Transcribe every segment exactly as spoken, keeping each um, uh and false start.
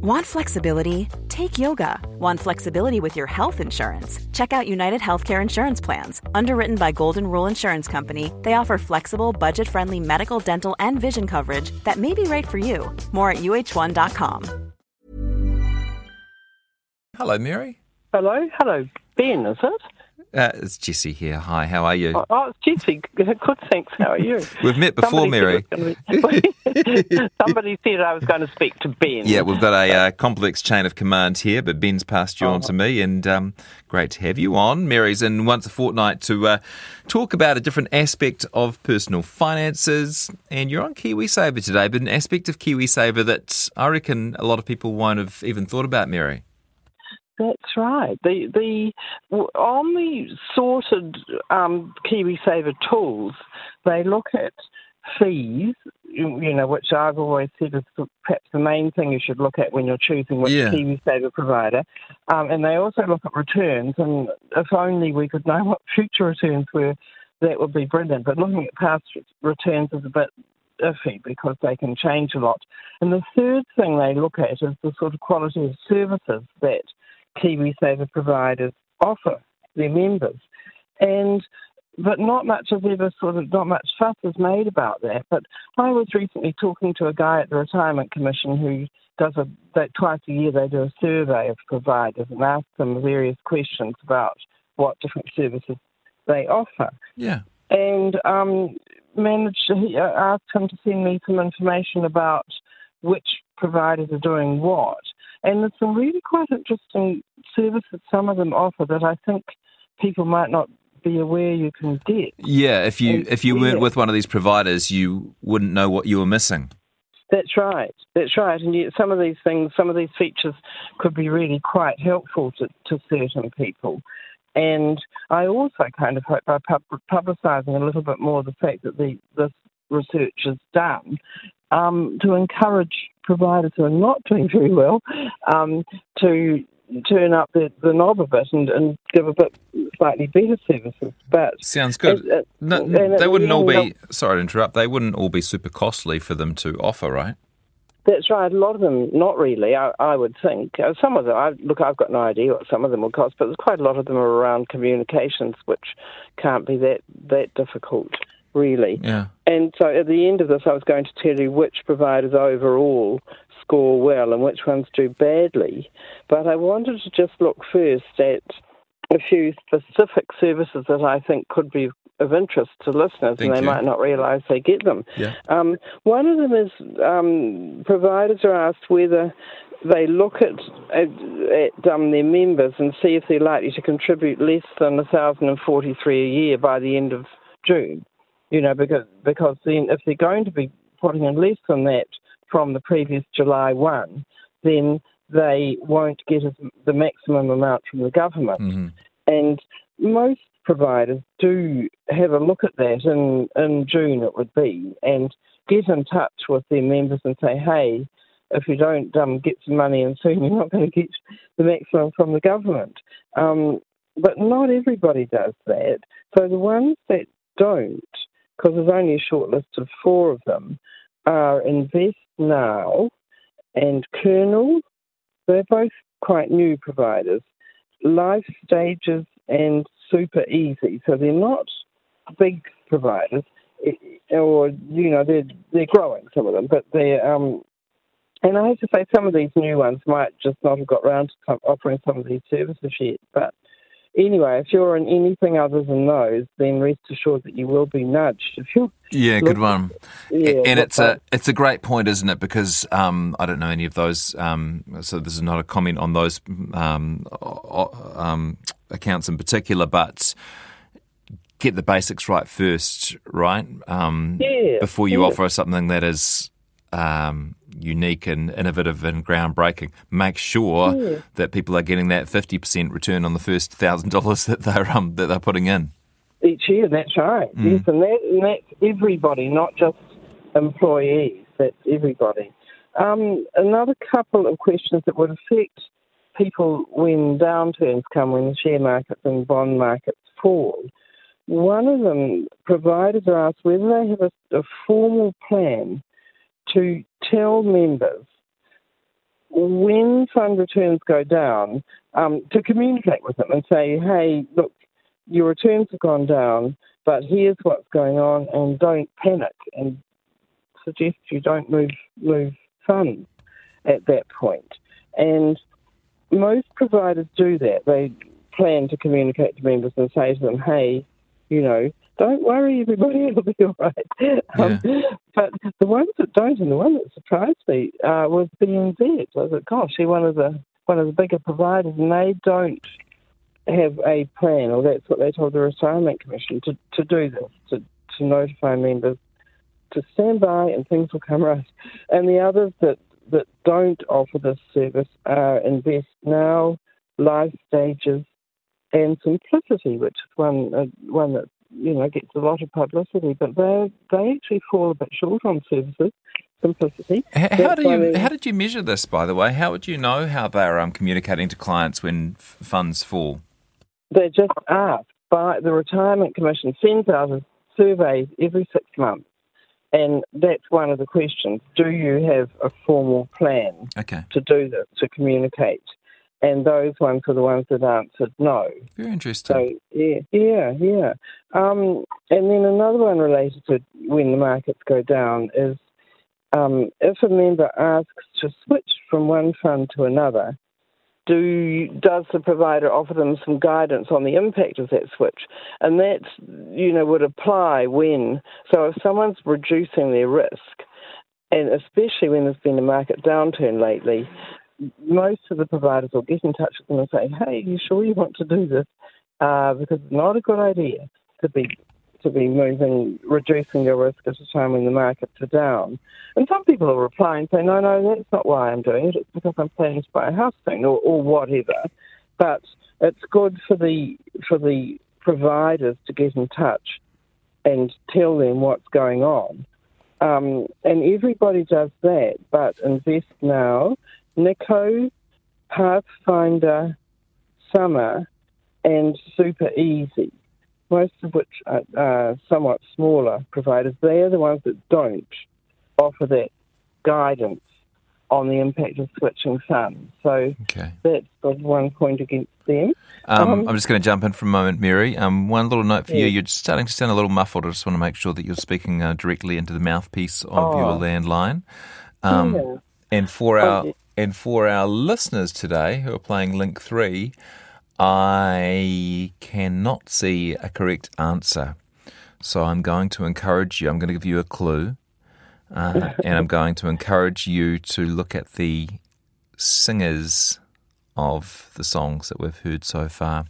Want flexibility? Take yoga. Want flexibility with your health insurance? Check out United Healthcare Insurance Plans. Underwritten by Golden Rule Insurance Company, they offer flexible, budget-friendly medical, dental, and vision coverage that may be right for you. More at U H one dot com. Hello, Mary. Hello, hello, Ben, is it? Uh, it's Jesse here. Hi, how are you? Oh, oh, it's Jesse. Good, thanks. How are you? We've met before, Somebody Mary. Said Somebody said I was going to speak to Ben. Yeah, we've got a uh, complex chain of command here, but Ben's passed you oh. on to me, and um, great to have you on. Mary's in once a fortnight to uh, talk about a different aspect of personal finances, and you're on KiwiSaver today, but an aspect of KiwiSaver that I reckon a lot of people won't have even thought about, Mary. That's right. The the on the sorted um, KiwiSaver tools, they look at fees, you, you know, which I've always said is perhaps the main thing you should look at when you're choosing which yeah. KiwiSaver provider. Um, and they also look at returns, and if only we could know what future returns were, that would be brilliant. But looking at past returns is a bit iffy because they can change a lot. And the third thing they look at is the sort of quality of services that KiwiSaver providers offer their members, and but not much is ever sort of not much fuss is made about that. But I was recently talking to a guy at the Retirement Commission who does a that twice a year they do a survey of providers and ask them various questions about what different services they offer. Yeah, and um, managed to he, uh, ask him to send me some information about which providers are doing what. And there's some really quite interesting services some of them offer that I think people might not be aware you can get. Yeah, if you and, if you yeah. weren't with one of these providers, you wouldn't know what you were missing. That's right. That's right. And yet some of these things, some of these features could be really quite helpful to, to certain people. And I also kind of hope by pub- publicising a little bit more the fact that the, this research is done, um, to encourage providers who are not doing very well um, to turn up the, the knob a bit and, and give a bit slightly better services. But sounds good. It, it, no, they wouldn't all be. Sorry to interrupt. They wouldn't all be super costly for them to offer, right? That's right. A lot of them, not really. I, I would think uh, some of them. I, look, I've got no idea what some of them will cost, but there's quite a lot of them are around communications, which can't be that that difficult. Really. Yeah. And so at the end of this, I was going to tell you which providers overall score well and which ones do badly. But I wanted to just look first at a few specific services that I think could be of interest to listeners, Thank and they you. might not realise they get them. Yeah. Um, one of them is um, providers are asked whether they look at, at, at um, their members and see if they're likely to contribute less than one thousand forty-three a year by the end of June. You know, because because then if they're going to be putting in less than that from the previous July first, then they won't get as, the maximum amount from the government. Mm-hmm. And most providers do have a look at that in, in June, it would be, and get in touch with their members and say, hey, if you don't um, get some money in soon, you're not going to get the maximum from the government. Um, but not everybody does that. So the ones that don't, because there's only a short list of four of them, are Invest Now and Kernel. They're both quite new providers. Life Stages and Super Easy. So they're not big providers, or, you know, they're, they're growing, some of them, but they're, um, and I have to say some of these new ones might just not have got round to offering some of these services yet, but anyway, if you're in anything other than those, then rest assured that you will be nudged. If you're yeah, good one. Yeah, and it's a it's a great point, isn't it? Because um, I don't know any of those. Um, so this is not a comment on those um, um, accounts in particular, but get the basics right first, right? Um, yeah, before you yeah. offer something that is Um, unique and innovative and groundbreaking. Make sure yeah. that people are getting that fifty percent return on the first one thousand dollars that they're um, that they're putting in. Each year, that's right. Mm. Yes, and, that, and that's everybody, not just employees. That's everybody. Um, another couple of questions that would affect people when downturns come, when the share markets and bond markets fall. One of them, providers are asked whether they have a, a formal plan to tell members when fund returns go down, um, to communicate with them and say, hey, look, your returns have gone down, but here's what's going on, and don't panic, and suggest you don't move move funds at that point. And most providers do that. They plan to communicate to members and say to them, hey, you know, don't worry, everybody, it'll be all right. Yeah. Um, but the ones that don't, and the one that surprised me uh, was B N Z. I was like, gosh, they're one of the one of the bigger providers, and they don't have a plan, or that's what they told the Retirement Commission, to, to do this, to, to notify members to stand by and things will come right. And the others that, that don't offer this service are Invest Now, Life Stages, and Simplicity, which is one uh, one that you know gets a lot of publicity, but they they actually fall a bit short on services. Simplicity. How, how do you they, how did you measure this, by the way? How would you know how they're um, communicating to clients when f- funds fall? They're just asked by the Retirement Commission, sends out a survey every six months, and that's one of the questions. Do you have a formal plan Okay. to do this, to communicate? And those ones are the ones that answered no. Very interesting. So, yeah, yeah, yeah. Um, and then another one related to when the markets go down is um, if a member asks to switch from one fund to another, do does the provider offer them some guidance on the impact of that switch? And that, you know, would apply when, so if someone's reducing their risk, and especially when there's been a market downturn lately, most of the providers will get in touch with them and say, hey, are you sure you want to do this? Uh, because it's not a good idea to be to be moving, reducing your risk at a time when the markets are down. And some people will reply and say, no, no, that's not why I'm doing it. It's because I'm planning to buy a house soon, or, or whatever. But it's good for the for the providers to get in touch and tell them what's going on. Um, and everybody does that, but Invest Now, Nico, Pathfinder, Summer, and Super Easy, most of which are, are somewhat smaller providers, they're the ones that don't offer that guidance on the impact of switching funds. So Okay. that's the one point against them. Um, Um, I'm just going to jump in for a moment, Mary. Um, one little note for you. Yeah. You're starting to sound a little muffled. I just want to make sure that you're speaking uh, directly into the mouthpiece of Oh. your landline. Um, Yeah. And for Oh, our yeah. and for our listeners today who are playing Link three, I cannot see a correct answer. So I'm going to encourage you. I'm going to give you a clue. Uh, and I'm going to encourage you to look at the singers of the songs that we've heard so far.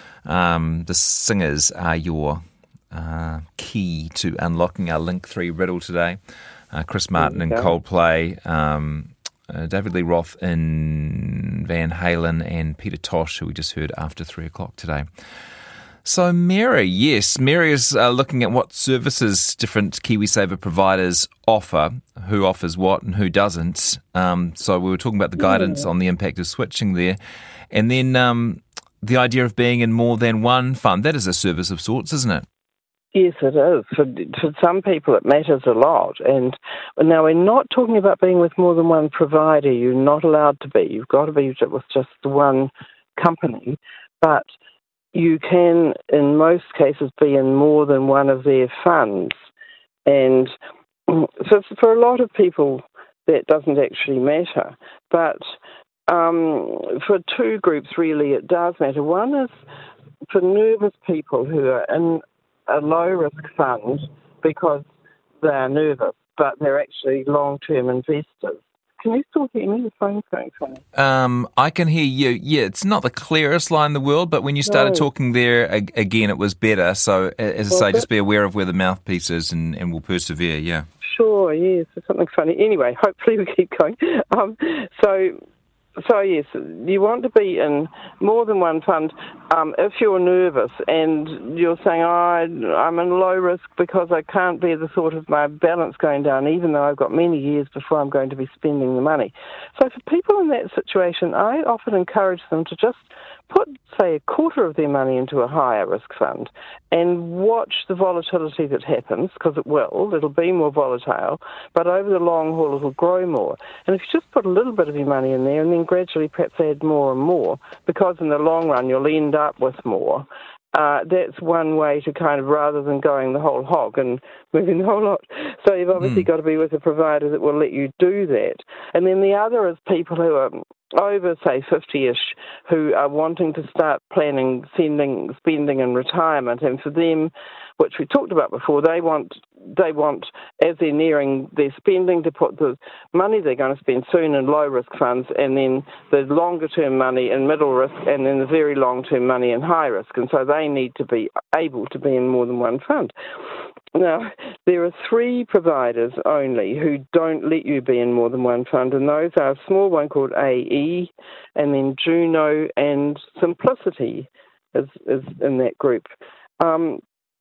Um, the singers are your uh, key to unlocking our Link three riddle today. Uh, Chris Martin in Coldplay, um, uh, David Lee Roth in Van Halen, and Peter Tosh, who we just heard after three o'clock today. So Mary, yes, Mary is uh, looking at what services different KiwiSaver providers offer, who offers what and who doesn't. Um, so we were talking about the guidance Yeah. on the impact of switching there. And then um, the idea of being in more than one fund. That is a service of sorts, isn't it? Yes, it is. For, for some people, it matters a lot. And now we're not talking about being with more than one provider. You're not allowed to be. You've got to be with just one company. But you can, in most cases, be in more than one of their funds. And so for a lot of people, that doesn't actually matter. But um, for two groups, really, it does matter. One is for nervous people who are in a low-risk fund because they're nervous, but they're actually long-term investors. Can you still hear me? The phone's going funny. Um, I can hear you. Yeah, it's not the clearest line in the world, but when you started No. talking there ag- again, it was better. So, a- as I Was say, it? just be aware of where the mouthpiece is, and, and we'll persevere. Yeah. Sure, yes, there's something funny. Anyway, hopefully we keep going. Um, so, so yes, you want to be in more than one fund um, if you're nervous and you're saying, oh, I'm in low risk because I can't bear the thought of my balance going down, even though I've got many years before I'm going to be spending the money. So for people in that situation, I often encourage them to just put, say, a quarter of their money into a higher risk fund and watch the volatility that happens, because it will, it'll be more volatile, but over the long haul it'll grow more. And if you just put a little bit of your money in there and then gradually perhaps add more and more, because in the long run you'll end up with more, Uh, that's one way to kind of, rather than going the whole hog and moving the whole lot. So you've obviously mm. got to be with a provider that will let you do that. And then the other is people who are over, say, fifty-ish, who are wanting to start planning sending, spending in retirement. And for them, which we talked about before, they want, they want, as they're nearing their spending, to put the money they're going to spend soon in low-risk funds, and then the longer-term money in middle risk, and then the very long-term money in high risk. And so they need to be able to be in more than one fund. Now, there are three providers only who don't let you be in more than one fund, and those are a small one called A E, and then Juno and Simplicity is, is in that group. Um,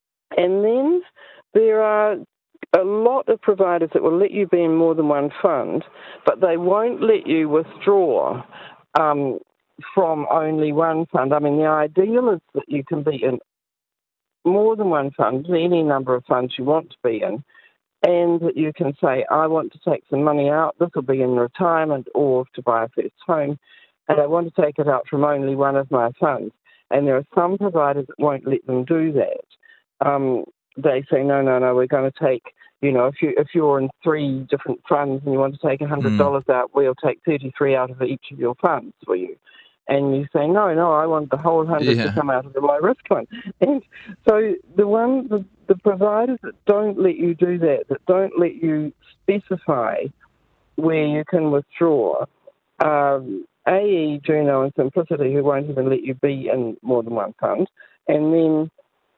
and then there are a lot of providers that will let you be in more than one fund, but they won't let you withdraw um, from only one fund. I mean, the ideal is that you can be in more than one fund, any number of funds you want to be in, and that you can say, I want to take some money out, this will be in retirement or to buy a first home, and I want to take it out from only one of my funds. And there are some providers that won't let them do that. Um, they say, no, no, no, we're going to take, you know, if, you, if you're in three different funds and you want to take one hundred dollars mm. out, we'll take thirty-three out of each of your funds for you. And you say, no, no, I want the whole hundred yeah. to come out of the low-risk one. And so the one, the, the providers that don't let you do that, that don't let you specify where you can withdraw, um, A E, Juno and Simplicity, who won't even let you be in more than one fund, and then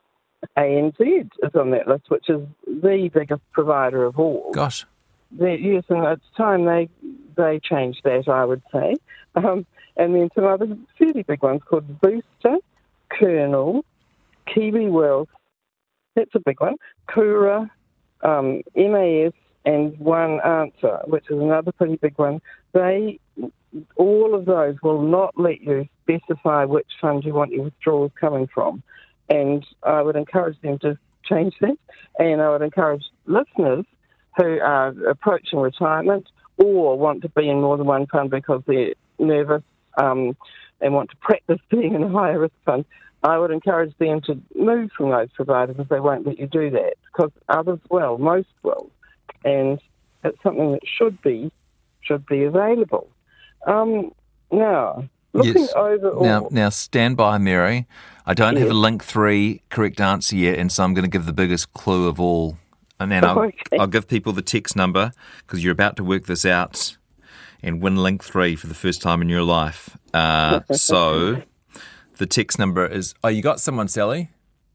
A N Z is on that list, which is the biggest provider of all. Gosh. They, yes, and it's time they they changed that, I would say. Um, and then some other fairly big ones called Booster, Kernel, Kiwi Wealth, that's a big one, Kura, um, M A S, and One Answer, which is another pretty big one. They, all of those will not let you specify which fund you want your withdrawals coming from. And I would encourage them to change that. And I would encourage listeners who are approaching retirement or want to be in more than one fund because they're nervous um, and want to practice being in a higher risk fund, I would encourage them to move from those providers if they won't let you do that, because others will, most will. And it's something that should be should be available. Um, now, looking yes. overall... Now, now, stand by, Mary. I don't yes. have a link three correct answer yet, and so I'm going to give the biggest clue of all. And then I'll, okay. I'll give people the text number, because you're about to work this out and win link three for the first time in your life. Uh, so the text number is... Oh, you got someone, Sally?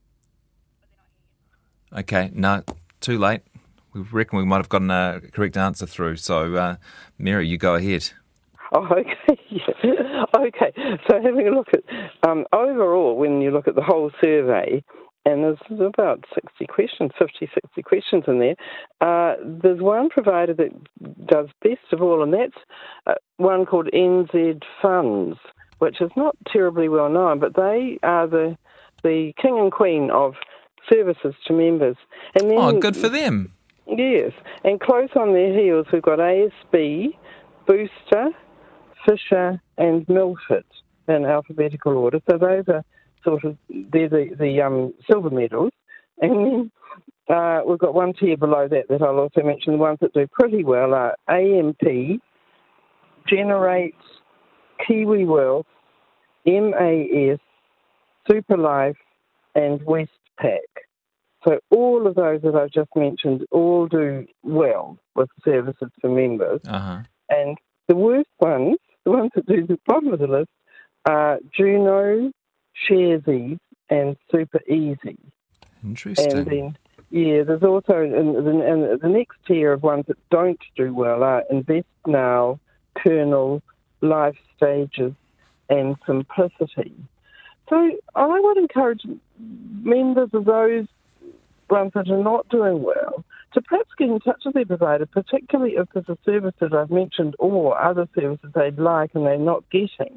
Okay, no, too late. We reckon we might have gotten a correct answer through. So, uh, Mary, you go ahead. Oh, okay. okay. So having a look at, um, overall, when you look at the whole survey, and there's about sixty questions, fifty, sixty questions in there, uh, there's one provider that does best of all, and that's uh, one called N Z Funds, which is not terribly well known, but they are the the king and queen of services to members. And then, oh, good for them. Yes. And close on their heels, we've got A S B, Booster, Fisher and Milford in alphabetical order. So those are sort of, they're the, the um, silver medals. And then uh, we've got one tier below that that I'll also mention. The ones that do pretty well are A M P, Generate, Kiwi Wealth, M A S, Superlife and Westpac. So all of those that I've just mentioned all do well with services for members. Uh-huh. And the worst ones, the ones that do the bottom of the list, are Juno, Sharesies, and Super Easy. Interesting. And then, yeah, there's also, and the, and the next tier of ones that don't do well are Invest Now, Kernel, Life Stages, and Simplicity. So I would encourage members of those ones that are not doing well to perhaps get in touch with their provider, particularly if there's a service that I've mentioned or other services they'd like and they're not getting.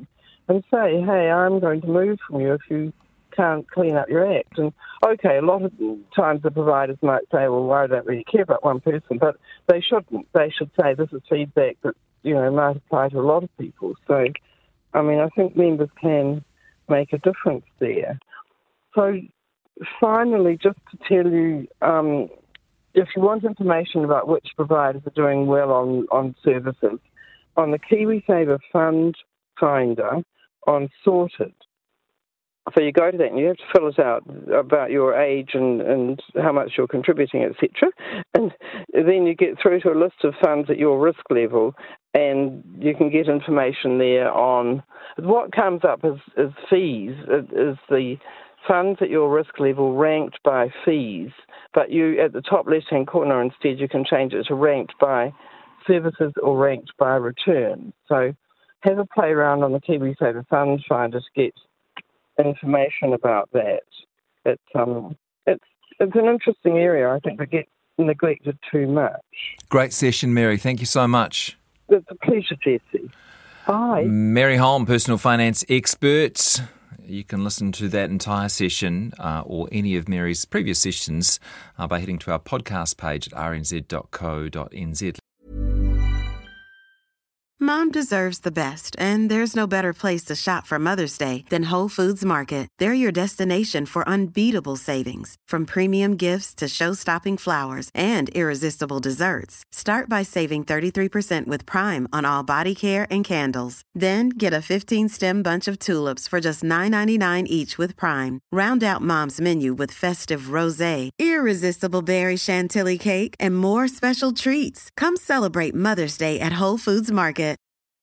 and say, hey, I'm going to move from you if you can't clean up your act. And, okay, a lot of times the providers might say, well, well, I don't really care about one person, but they shouldn't. They should say this is feedback that, you know, might apply to a lot of people. So, I mean, I think members can make a difference there. So, finally, just to tell you, um, if you want information about which providers are doing well on, on services, on the KiwiSaver Fund Finder on Sorted. So you go to that and you have to fill it out about your age and, and how much you're contributing, et cetera. And then you get through to a list of funds at your risk level, and you can get information there on what comes up as, as fees, is the funds at your risk level ranked by fees, but you, at the top left-hand corner, instead, you can change it to ranked by services or ranked by return. So have a play around on the KiwiSaver Fund Finder to get information about that. It's, um, it's, it's an interesting area, I think, that gets neglected too much. Great session, Mary. Thank you so much. It's a pleasure, Jesse. Bye. Mary Holm, personal finance expert. You can listen to that entire session uh, or any of Mary's previous sessions uh, by heading to our podcast page at r n z dot co dot n z. Mom deserves the best, and there's no better place to shop for Mother's Day than Whole Foods Market. They're your destination for unbeatable savings, from premium gifts to show-stopping flowers and irresistible desserts. Start by saving thirty-three percent with Prime on all body care and candles. Then get a fifteen-stem bunch of tulips for just nine ninety-nine each with Prime. Round out Mom's menu with festive rosé, irresistible berry chantilly cake, and more special treats. Come celebrate Mother's Day at Whole Foods Market.